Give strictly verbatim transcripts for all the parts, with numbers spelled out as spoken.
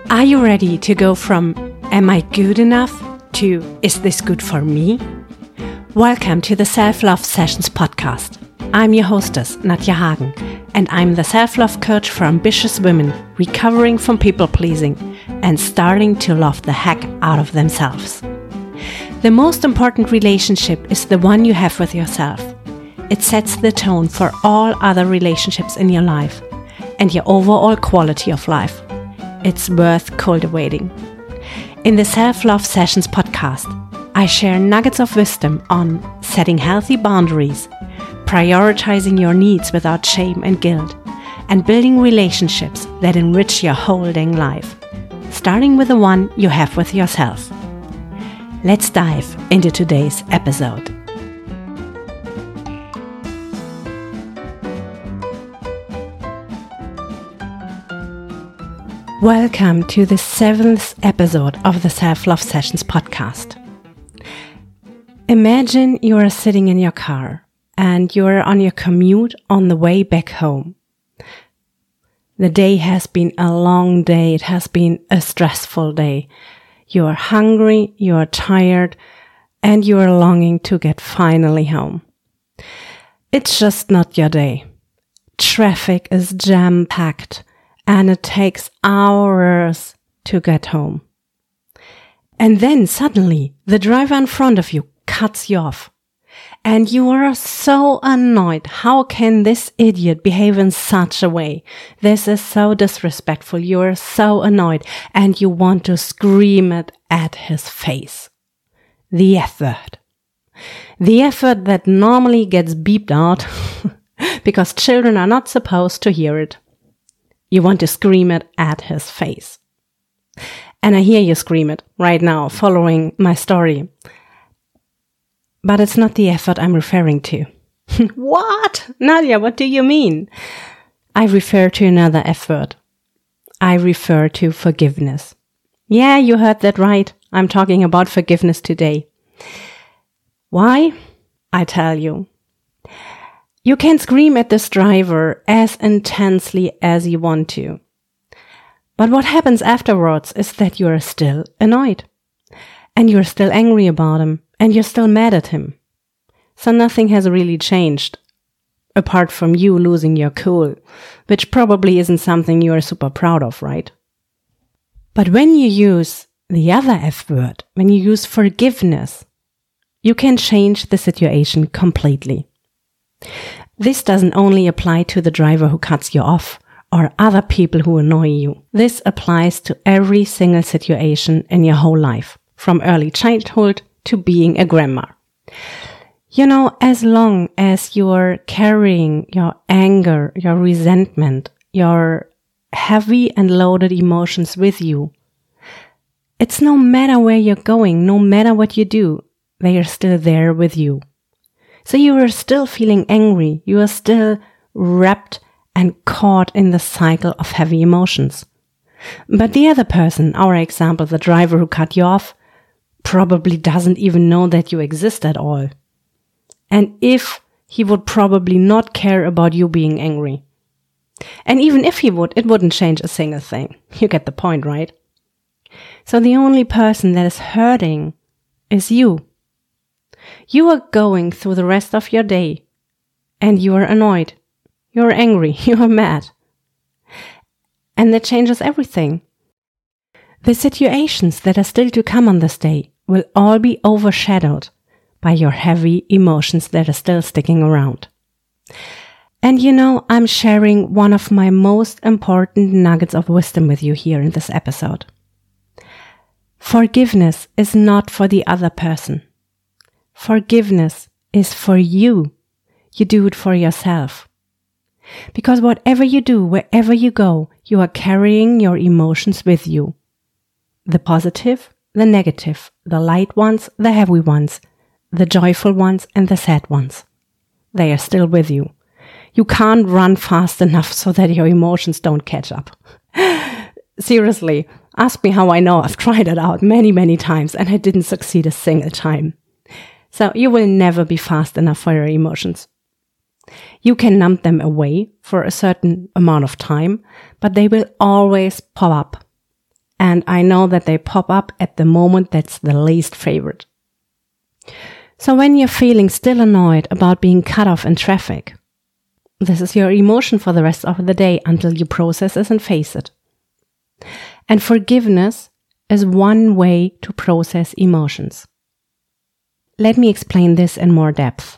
Are you ready to go from am I good enough to is this good for me? Welcome to the Self-Love Sessions podcast. I'm your hostess, Nadja Hagen, and I'm the self-love coach for ambitious women recovering from people-pleasing and starting to love the heck out of themselves. The most important relationship is the one you have with yourself. It sets the tone for all other relationships in your life and your overall quality of life. It's worth cultivating. In the Self-Love Sessions podcast, I share nuggets of wisdom on setting healthy boundaries, prioritizing your needs without shame and guilt, and building relationships that enrich your whole dang life, starting with the one you have with yourself. Let's dive into today's episode. Welcome to the seventh episode of the Self-Love Sessions podcast. Imagine you are sitting in your car and you are on your commute on the way back home. The day has been a long day. It has been a stressful day. You are hungry, you are tired, and you are longing to get finally home. It's just not your day. Traffic is jam-packed. And it takes hours to get home. And then suddenly the driver in front of you cuts you off. And you are so annoyed. How can this idiot behave in such a way? This is so disrespectful. You are so annoyed and you want to scream it at his face. The F word. The F word that normally gets beeped out because children are not supposed to hear it. You want to scream it at his face. And I hear you scream it right now, following my story. But it's not the F word I'm referring to. What? Nadia, what do you mean? I refer to another F word. I refer to forgiveness. Yeah, you heard that right. I'm talking about forgiveness today. Why? I tell you. You can scream at this driver as intensely as you want to. But what happens afterwards is that you're still annoyed. And you're still angry about him. And you're still mad at him. So nothing has really changed. Apart from you losing your cool. Which probably isn't something you're super proud of, right? But when you use the other F word, when you use forgiveness, you can change the situation completely. This doesn't only apply to the driver who cuts you off or other people who annoy you. This applies to every single situation in your whole life, from early childhood to being a grandma. You know, as long as you're carrying your anger, your resentment, your heavy and loaded emotions with you, it's no matter where you're going, no matter what you do, they are still there with you. So you are still feeling angry. You are still wrapped and caught in the cycle of heavy emotions. But the other person, our example, the driver who cut you off, probably doesn't even know that you exist at all. And if he would probably not care about you being angry. And even if he would, it wouldn't change a single thing. You get the point, right? So the only person that is hurting is you. You are going through the rest of your day and you are annoyed, you are angry, you are mad. And that changes everything. The situations that are still to come on this day will all be overshadowed by your heavy emotions that are still sticking around. And you know, I'm sharing one of my most important nuggets of wisdom with you here in this episode. Forgiveness is not for the other person. Forgiveness is for you. You do it for yourself. Because whatever you do, wherever you go, you are carrying your emotions with you. The positive, the negative, the light ones, the heavy ones, the joyful ones, and the sad ones. They are still with you. You can't run fast enough so that your emotions don't catch up. Seriously, ask me how I know. I've tried it out many, many times and I didn't succeed a single time. So you will never be fast enough for your emotions. You can numb them away for a certain amount of time, but they will always pop up. and I know that they pop up at the moment that's the least favorite. So when you're feeling still annoyed about being cut off in traffic, this is your emotion for the rest of the day until you process it and face it. And forgiveness is one way to process emotions. Let me explain this in more depth.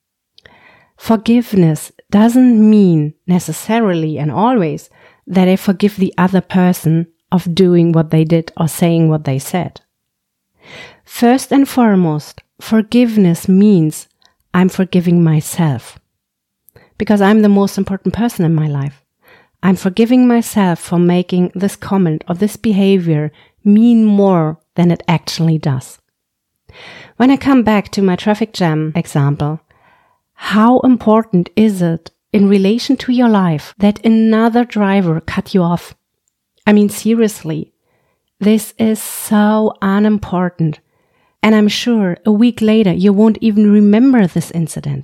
Forgiveness doesn't mean necessarily and always that I forgive the other person of doing what they did or saying what they said. First and foremost, forgiveness means I'm forgiving myself. Because I'm the most important person in my life. I'm forgiving myself for making this comment or this behavior mean more than it actually does. When I come back to my traffic jam example, how important is it in relation to your life that another driver cut you off? I mean, seriously, this is so unimportant. And I'm sure a week later you won't even remember this incident.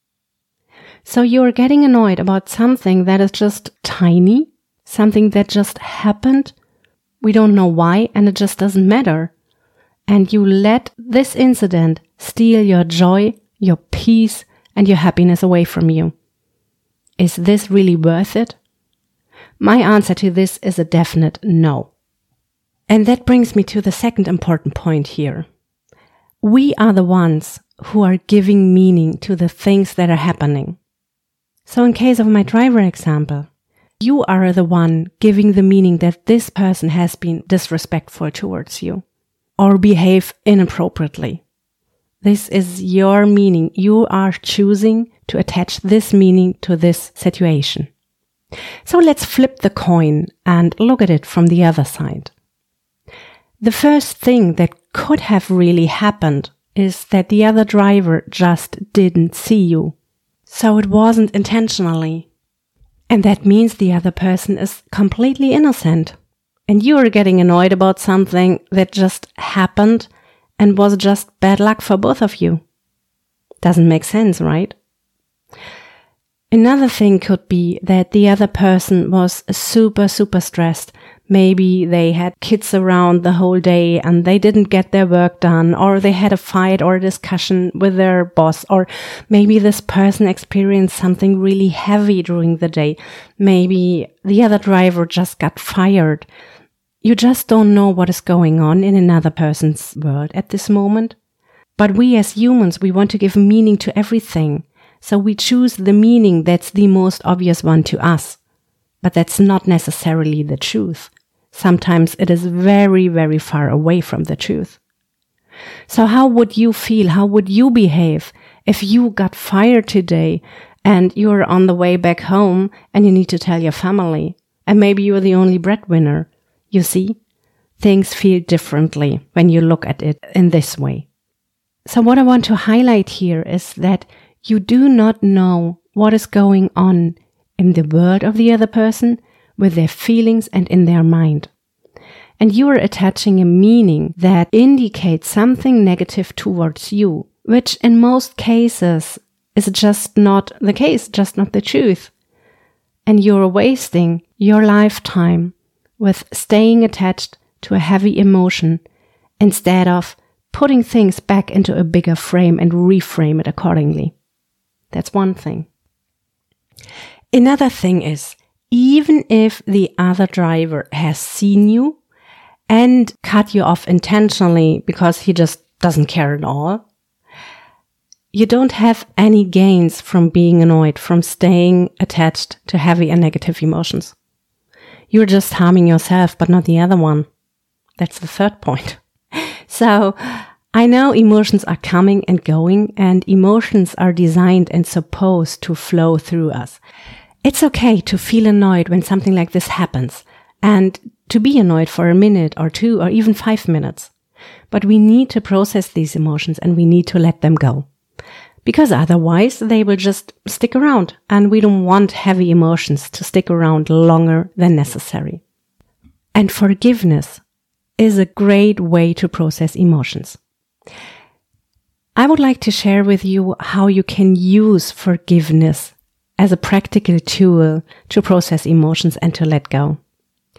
So you're getting annoyed about something that is just tiny, something that just happened. We don't know why, and it just doesn't matter. And you let this incident steal your joy, your peace, and your happiness away from you. Is this really worth it? My answer to this is a definite no. And that brings me to the second important point here. We are the ones who are giving meaning to the things that are happening. So in case of my driver example, you are the one giving the meaning that this person has been disrespectful towards you or behave inappropriately. This is your meaning. You are choosing to attach this meaning to this situation. So let's flip the coin and look at it from the other side. The first thing that could have really happened is that the other driver just didn't see you. So it wasn't intentionally. And that means the other person is completely innocent. And you are getting annoyed about something that just happened and was just bad luck for both of you. Doesn't make sense, right? Another thing could be that the other person was super, super stressed. Maybe they had kids around the whole day and they didn't get their work done, or they had a fight or a discussion with their boss, or maybe this person experienced something really heavy during the day. Maybe the other driver just got fired. You just don't know what is going on in another person's world at this moment. But we as humans, we want to give meaning to everything. So we choose the meaning that's the most obvious one to us. But that's not necessarily the truth. Sometimes it is very, very far away from the truth. So how would you feel? How would you behave if you got fired today and you're on the way back home and you need to tell your family? And maybe you're the only breadwinner. You see, things feel differently when you look at it in this way. So what I want to highlight here is that you do not know what is going on in the world of the other person, with their feelings and in their mind. And you are attaching a meaning that indicates something negative towards you, which in most cases is just not the case, just not the truth. And you're wasting your lifetime with staying attached to a heavy emotion instead of putting things back into a bigger frame and reframe it accordingly. That's one thing. Another thing is, even if the other driver has seen you and cut you off intentionally because he just doesn't care at all, you don't have any gains from being annoyed, from staying attached to heavy and negative emotions. You're just harming yourself, but not the other one. That's the third point. So, I know emotions are coming and going, and emotions are designed and supposed to flow through us. It's okay to feel annoyed when something like this happens, and to be annoyed for a minute or two or even five minutes. But we need to process these emotions and we need to let them go. Because otherwise they will just stick around, and we don't want heavy emotions to stick around longer than necessary. And forgiveness is a great way to process emotions. I would like to share with you how you can use forgiveness as a practical tool to process emotions and to let go.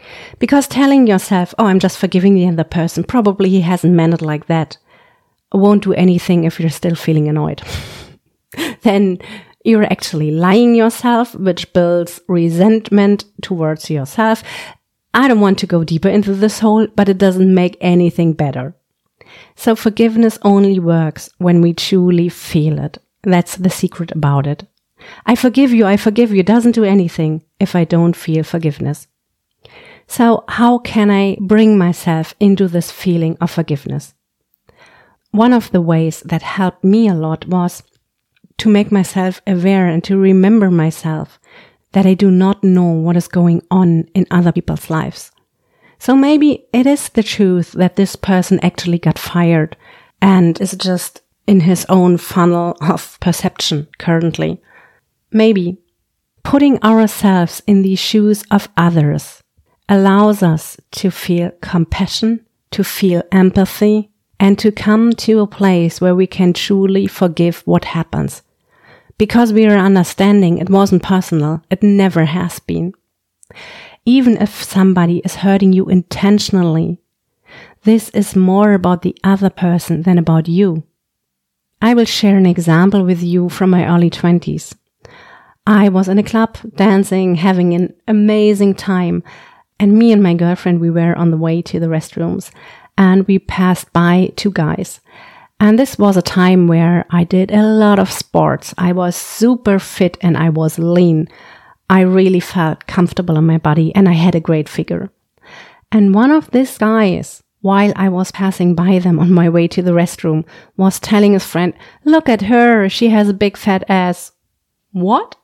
Because telling yourself, oh, I'm just forgiving the other person, probably he hasn't meant it like that, won't do anything if you're still feeling annoyed. Then you're actually lying yourself, which builds resentment towards yourself. I don't want to go deeper into this hole, but it doesn't make anything better. So forgiveness only works when we truly feel it. That's the secret about it. I forgive you, I forgive you, doesn't do anything if I don't feel forgiveness. So how can I bring myself into this feeling of forgiveness? One of the ways that helped me a lot was to make myself aware and to remember myself that I do not know what is going on in other people's lives. So maybe it is the truth that this person actually got fired and is just in his own funnel of perception currently. Maybe putting ourselves in the shoes of others allows us to feel compassion, to feel empathy, and to come to a place where we can truly forgive what happens. Because we are understanding it wasn't personal, it never has been. Even if somebody is hurting you intentionally, this is more about the other person than about you. I will share an example with you from my early twenties. I was in a club, dancing, having an amazing time, and me and my girlfriend, we were on the way to the restrooms, and we passed by two guys. And this was a time where I did a lot of sports. I was super fit and I was lean. I really felt comfortable in my body and I had a great figure. And one of these guys, while I was passing by them on my way to the restroom, was telling his friend, "Look at her, she has a big fat ass." What?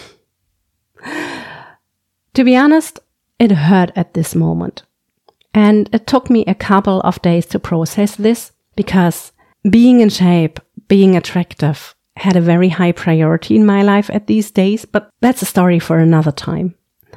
To be honest, it hurt at this moment. And it took me a couple of days to process this, because being in shape, being attractive had a very high priority in my life at these days, but that's a story for another time.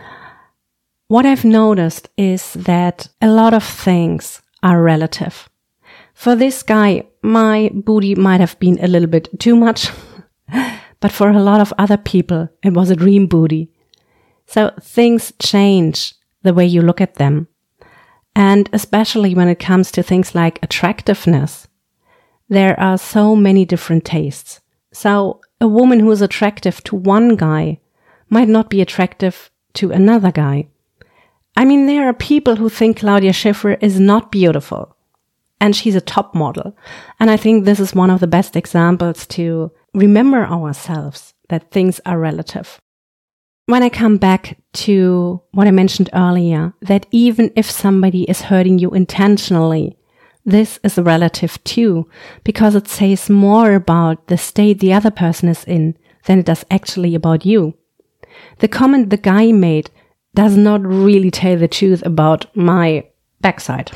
What I've noticed is that a lot of things are relative. For this guy, my booty might have been a little bit too much, but for a lot of other people, it was a dream booty. So things change the way you look at them. And especially when it comes to things like attractiveness, there are so many different tastes. So a woman who is attractive to one guy might not be attractive to another guy. I mean, there are people who think Claudia Schiffer is not beautiful, and she's a top model. And I think this is one of the best examples to remember ourselves, that things are relative. When I come back to what I mentioned earlier, that even if somebody is hurting you intentionally, this is relative too, because it says more about the state the other person is in than it does actually about you. The comment the guy made does not really tell the truth about my backside.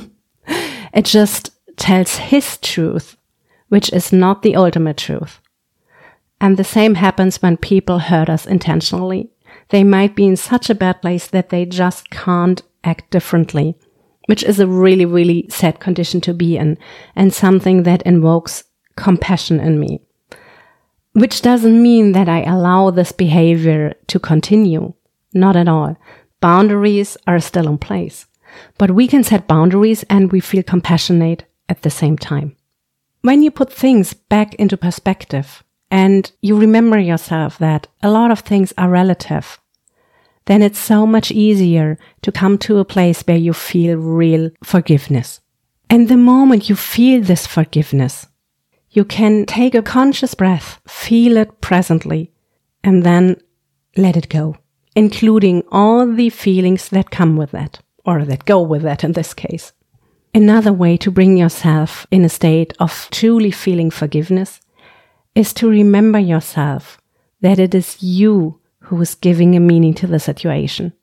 It just tells his truth, which is not the ultimate truth. And the same happens when people hurt us intentionally. They might be in such a bad place that they just can't act differently, which is a really, really sad condition to be in, and something that invokes compassion in me. Which doesn't mean that I allow this behavior to continue. Not at all. Boundaries are still in place. But we can set boundaries and we feel compassionate at the same time. When you put things back into perspective, and you remember yourself that a lot of things are relative, then it's so much easier to come to a place where you feel real forgiveness. And the moment you feel this forgiveness, you can take a conscious breath, feel it presently, and then let it go, including all the feelings that come with that, or that go with that in this case. Another way to bring yourself in a state of truly feeling forgiveness is to remember yourself that it is you who is giving a meaning to the situation.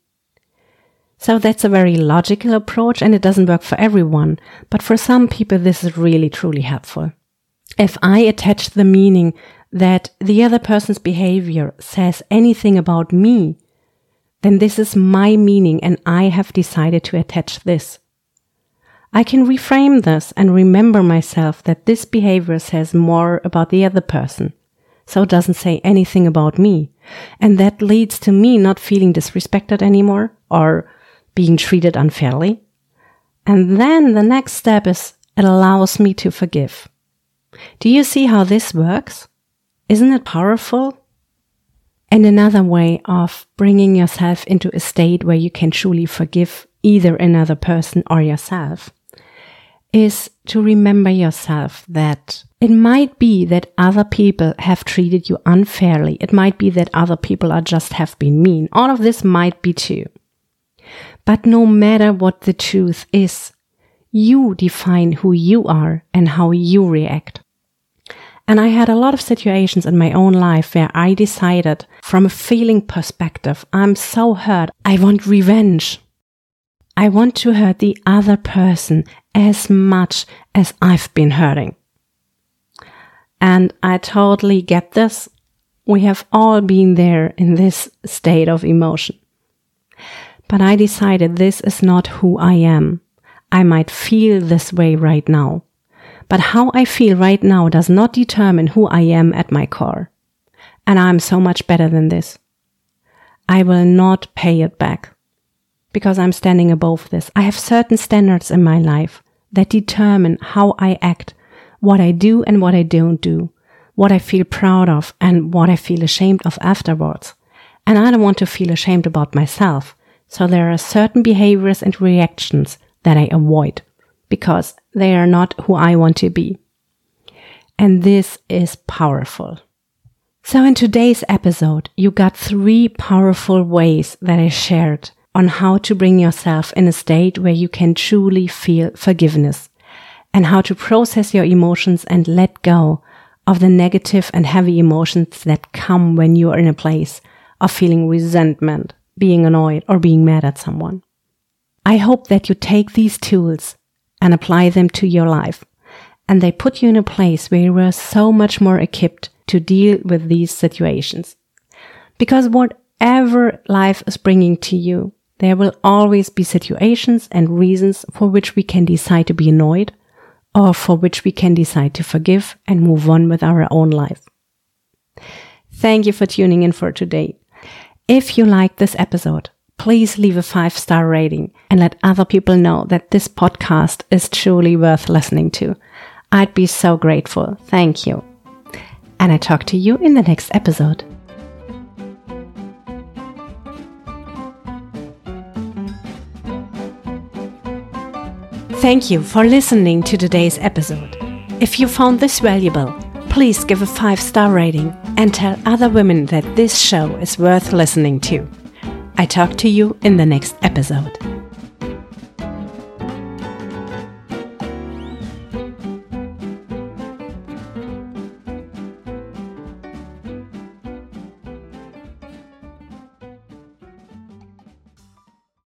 So that's a very logical approach, and it doesn't work for everyone, but for some people this is really truly helpful. If I attach the meaning that the other person's behavior says anything about me, then this is my meaning and I have decided to attach this. I can reframe this and remember myself that this behavior says more about the other person, so it doesn't say anything about me. And that leads to me not feeling disrespected anymore or being treated unfairly. And then the next step is it allows me to forgive. Do you see how this works? Isn't it powerful? And another way of bringing yourself into a state where you can truly forgive either another person or yourself is to remember yourself that it might be that other people have treated you unfairly. It might be that other people are just have been mean. All of this might be true. But no matter what the truth is, you define who you are and how you react. And I had a lot of situations in my own life where I decided from a feeling perspective, I'm so hurt, I want revenge. I want to hurt the other person as much as I've been hurting. And I totally get this. We have all been there in this state of emotion. But I decided this is not who I am. I might feel this way right now. But how I feel right now does not determine who I am at my core. And I'm so much better than this. I will not pay it back. Because I'm standing above this. I have certain standards in my life that determine how I act, what I do and what I don't do, what I feel proud of and what I feel ashamed of afterwards. And I don't want to feel ashamed about myself. So there are certain behaviors and reactions that I avoid because they are not who I want to be. And this is powerful. So in today's episode, you got three powerful ways that I shared on how to bring yourself in a state where you can truly feel forgiveness and how to process your emotions and let go of the negative and heavy emotions that come when you are in a place of feeling resentment, being annoyed, or being mad at someone. I hope that you take these tools and apply them to your life and they put you in a place where you are so much more equipped to deal with these situations. Because whatever life is bringing to you, there will always be situations and reasons for which we can decide to be annoyed or for which we can decide to forgive and move on with our own life. Thank you for tuning in for today. If you liked this episode, please leave a five-star rating and let other people know that this podcast is truly worth listening to. I'd be so grateful. Thank you. And I talk to you in the next episode. Thank you for listening to today's episode. If you found this valuable, please give a five-star rating and tell other women that this show is worth listening to. I talk to you in the next episode.